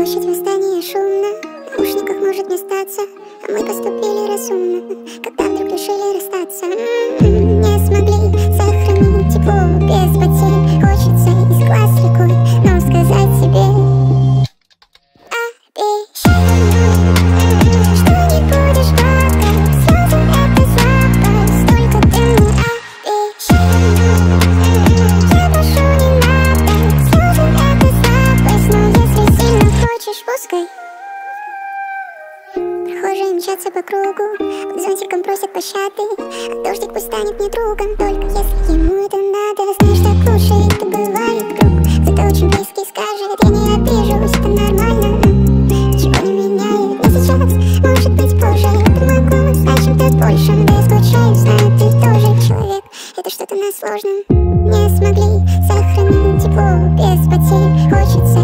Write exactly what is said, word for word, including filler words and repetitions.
Площадь восстания шумно, в наушниках может не статься, а мы поступили разумно, когда вдруг решили расстаться. М-м-м, Не смогли сохранить тепло без потерь. Хочется из глаз рекой, но сказать себе обещаю, что не будешь плакать. Слезы — это слабость, только ты мне обещай. Я прошу, не надо, слезы — это слабость, но если сильно хочешь, пускай. Прохожие мчатся по кругу, под зонтиком просят пощады, а дождик пусть станет мне другом, только если ему это надо. Знаешь, так лучше, это бывает вдруг. Кто-то очень близкий скажет, я не обижусь, это нормально, но ничего не меняет. Но сейчас, может быть позже, это могло стать чем-то большим. Да я скучаю, знаю, ты тоже человек, это что-то на сложном. Не смогли сохранить тепло без потерь. Хочется